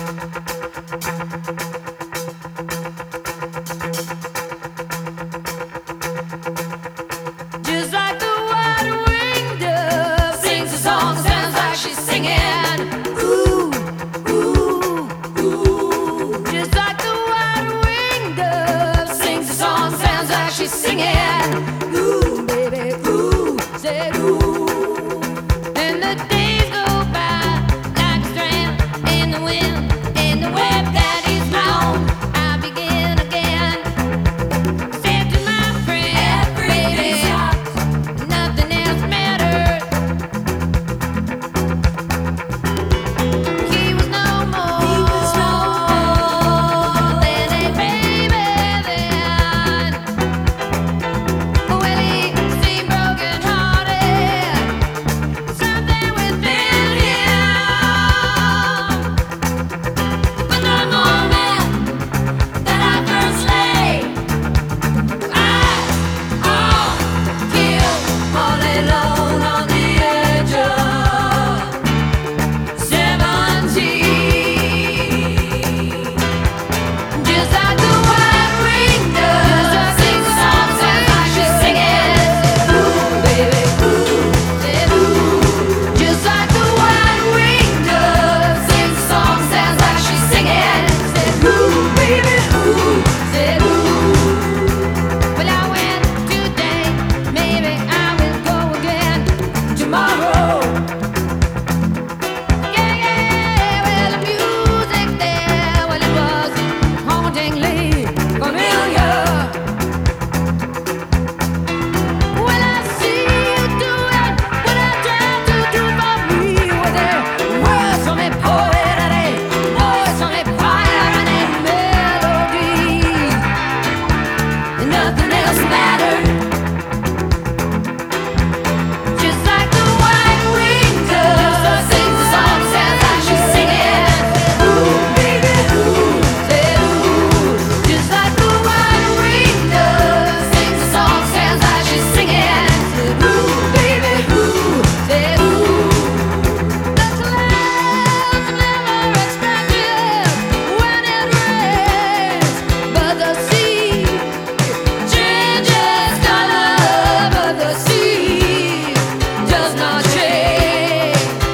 Just like the white-winged dove sings a song, sounds like she's singing. Ooh, ooh, ooh. Just like the white-winged dove sings a song, sounds like she's singing. Ooh, baby, ooh, said ooh. And the days go by like a strand in the wind, in the web that is long. I begin again. Said to my friend, baby, nothing else matters. He was no more than a baby then. Well, he seemed broken-hearted, something within him. But the moment that I first lay eyes on him, all alone on the edge of 17. Just like the white-winged dove sings a song, sounds like she's singing. Ooh, baby, ooh, said ooh. Just like the white-winged dove sings a song, sounds like she's singing. Said ooh, baby, ooh, said ooh. Well, I went today, maybe I will go again tomorrow. Yeah, yeah, well, the music there, well, it was hauntingly familiar. Well, I see you doing what I tried to do for me. With a words from a poet and a voice from a fire and a melody. And nothing else mattered. Just like the white-winged dove sings a song, sounds like she's singing. Ooh, baby, ooh, said ooh. Just like the white-winged dove sings a song, sounds like she's singing. Said ooh, baby, ooh, said ooh. The clouds never expected when it rains, but the sea changes color, but the sea does not change.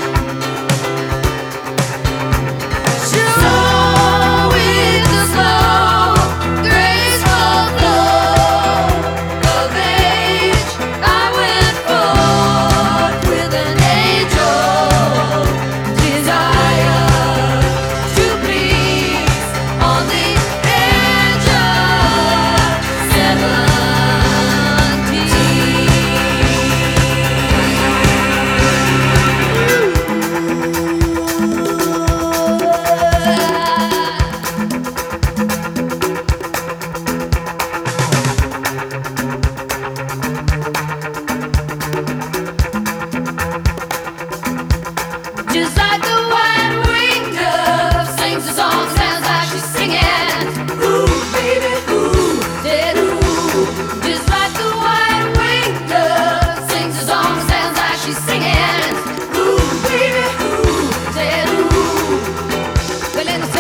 So with the slow, graceful flow of age, I went forth with an angel desire to please on the edge of 17. Just like the white-winged dove sings a song, sounds like she's singing. Ooh, baby, ooh, said ooh. Just like the white-winged dove sings a song, sounds like she's singing. Ooh, baby, ooh, said ooh. Well, in the